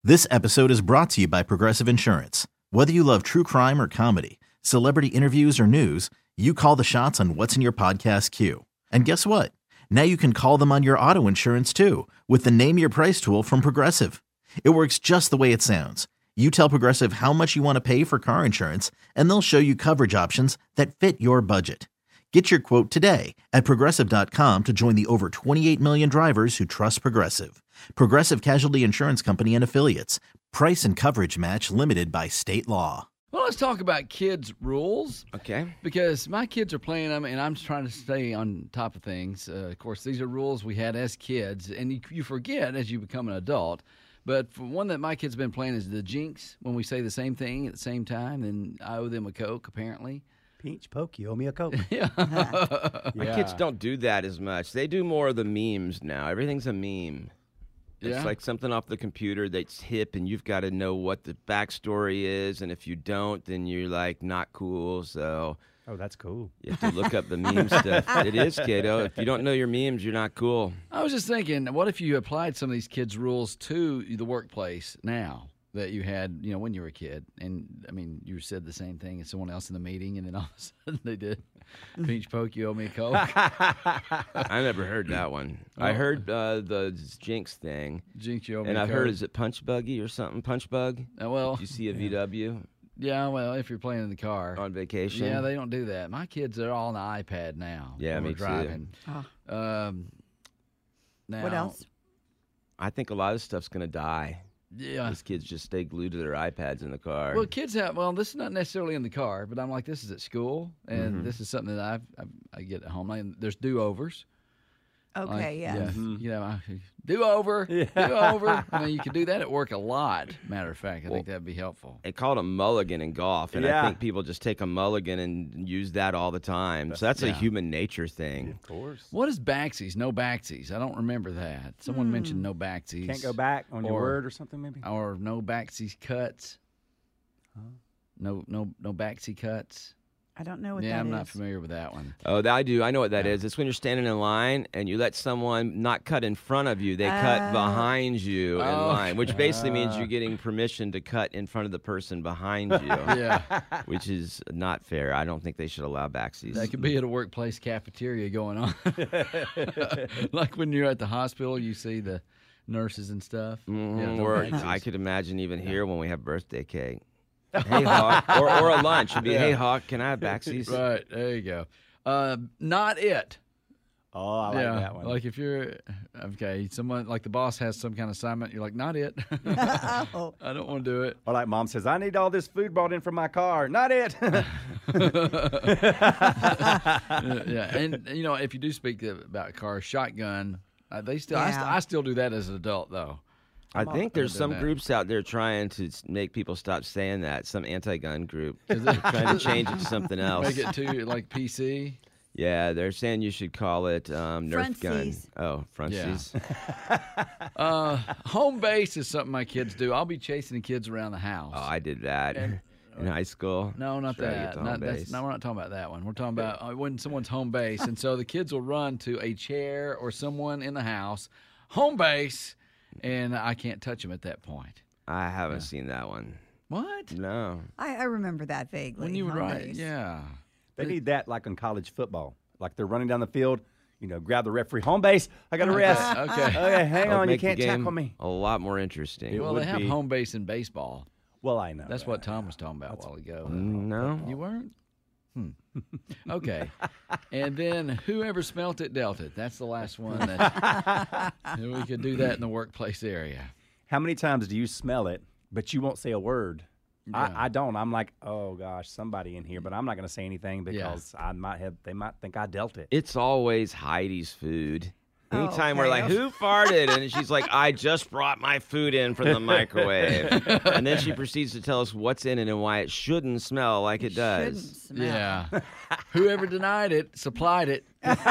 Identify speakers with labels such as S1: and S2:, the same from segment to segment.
S1: This episode is brought to you by Progressive Insurance. Whether you love true crime or comedy, celebrity interviews or news, you call the shots on what's in your podcast queue. And guess what? Now you can call them on your auto insurance too with the Name Your Price tool from Progressive. It works just the way it sounds. You tell Progressive how much you want to pay for car insurance, and they'll show you coverage options that fit your budget. Get your quote today at Progressive.com to join the over 28 million drivers who trust Progressive. Progressive Casualty Insurance Company and Affiliates. Price and coverage match limited by state law.
S2: Well, let's talk about kids' rules.
S3: Okay.
S2: Because my kids are playing them, and I'm just trying to stay on top of things. Of course, these are rules we had as kids, and you forget as you become an adult. But for one that my kids have been playing is the jinx. When we say the same thing at the same time, then I owe them a Coke, apparently.
S4: Peach Poke, you owe me a Coke.
S2: Yeah.
S3: My kids don't do that as much. They do more of the memes now. Everything's a meme.
S2: Yeah.
S3: It's like something off the computer that's hip, and you've got to know what the backstory is. And if you don't, then you're like not cool. So
S4: Oh, that's cool.
S3: you have to look up the meme stuff. It is, kiddo. If you don't know your memes, you're not cool.
S2: I was just thinking, what if you applied some of these kids' rules to the workplace now that you had, when you were a kid? And, I mean, you said the same thing as someone else in the meeting, and then all of a sudden they did. Peach Poke, you owe me a Coke.
S3: I never heard that one. I heard the Jinx thing.
S2: Jinx, you owe me
S3: And
S2: a
S3: I've
S2: Coke.
S3: heard, is it Punch Buggy or something? Punch Bug?
S2: Well,
S3: Did you see a VW
S2: yeah, well, if you're playing in the car.
S3: on vacation?
S2: Yeah, they don't do that. My kids are all on the iPad now.
S3: Yeah,
S2: when
S3: me
S2: we're
S3: too.
S2: driving.
S5: Oh.
S2: Now,
S5: What else?
S3: I think a lot of stuff's going to die.
S2: Yeah.
S3: These kids just stay glued to their iPads in the car.
S2: Well, kids have. Well, this is not necessarily in the car, but I'm like, this is at school, and this is something that I get at home. And there's do-overs.
S5: Okay, yes.
S2: Do-over, do-over. I mean, you can do that at work a lot. Matter of fact, I think that'd be helpful.
S3: They call it a mulligan in golf, and I
S4: Yeah.
S3: think people just take a mulligan and use that all the time. So that's a human nature thing.
S4: Of course.
S2: What is backsies? No backsies. I don't remember that. Someone mentioned no backsies.
S4: Can't go back on your
S2: Or-
S4: word or something, maybe?
S2: Or no backsies cuts. No backseat cuts.
S5: I don't know what that is.
S2: Yeah, I'm not familiar with that one.
S3: Oh, I do. I know what that is. It's when you're standing in line and you let someone not cut in front of you. They cut behind you in line, which basically means you're getting permission to cut in front of the person behind you,
S2: Yeah.
S3: which is not fair. I don't think they should allow backsies.
S2: That could be at a workplace cafeteria going on. Like when you're at the hospital, you see the nurses and stuff.
S3: Mhm,
S2: Yeah, no
S3: or
S2: backsies.
S3: I could imagine even here when we have birthday cake. Hey, Hawk. or a lunch. It'd be, hey, Hawk, can I have backsies?
S2: Right, there you go. Not it.
S4: Oh, I like that one.
S2: Like if you're, okay, someone, like the boss has some kind of assignment, you're like, not it.
S5: Oh.
S2: I don't want to do it.
S4: Or like mom says, I need all this food brought in from my car. Not it.
S2: Yeah, and if you do speak about cars, shotgun, they still,
S5: Yeah.
S2: I still do that as an adult, though.
S3: I think there's
S2: done
S3: some
S2: that.
S3: groups out there trying to make people stop saying that. Some anti-gun group. They're trying to change it to something else.
S2: Make it too, like PC.
S3: Yeah, they're saying you should call it Nerf gun.
S5: Frontsies.
S3: Oh, frontsies.
S2: Home base is something my kids do. I'll be chasing the kids around the house.
S3: Oh, I did that in high school.
S2: No, not
S3: Try to get
S2: that.
S3: to home
S2: Not,
S3: base.
S2: no, we're not talking about that one. We're talking about when someone's home base, and so the kids will run to a chair or someone in the house, home base, and I can't touch them at that point.
S3: I haven't seen that one.
S2: What?
S3: No.
S5: I remember that vaguely.
S2: When you would
S5: home
S2: ride,
S5: base.
S2: yeah.
S4: They need that like in college football. Like they're running down the field, grab the referee. Home base, I got to rest.
S2: Okay.
S4: Okay, hang
S3: That would
S4: on, you
S3: make the
S4: can't
S3: game
S4: tackle me.
S3: a lot more interesting.
S4: It
S2: Well,
S4: would
S2: they have
S4: be.
S2: home base in baseball.
S4: Well, I know.
S2: That's what Tom was talking about a while ago.
S3: No.
S2: You weren't? Okay. And then whoever smelt it, dealt it. That's the last one. That we could do that in the workplace area.
S4: How many times do you smell it, but you won't say a word?
S2: Yeah.
S4: I don't. I'm like, oh gosh, somebody in here, but I'm not going to say anything because they might think I dealt it.
S3: It's always Heidi's food.
S5: Oh,
S3: Anytime we're
S5: okay.
S3: like, who farted? And she's like, I just brought my food in from the microwave. And then she proceeds to tell us what's in it and why it shouldn't smell like it
S5: Shouldn't
S3: does.
S5: smell.
S2: Yeah. Whoever denied it supplied it.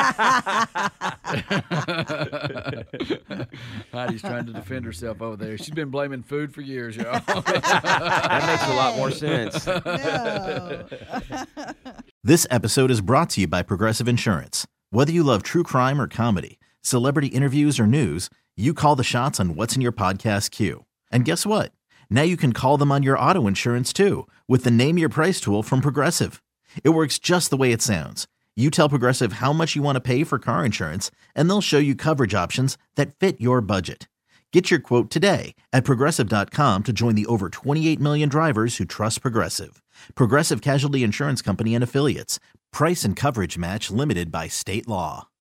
S2: Heidi's trying to defend herself over there. She's been blaming food for years, y'all.
S3: That makes a lot more sense.
S5: No.
S1: This episode is brought to you by Progressive Insurance. Whether you love true crime or comedy, celebrity interviews or news, you call the shots on what's in your podcast queue. And guess what? Now you can call them on your auto insurance too with the Name Your Price tool from Progressive. It works just the way it sounds. You tell Progressive how much you want to pay for car insurance, and they'll show you coverage options that fit your budget. Get your quote today at Progressive.com to join the over 28 million drivers who trust Progressive. Progressive Casualty Insurance Company and Affiliates. Price and coverage match limited by state law.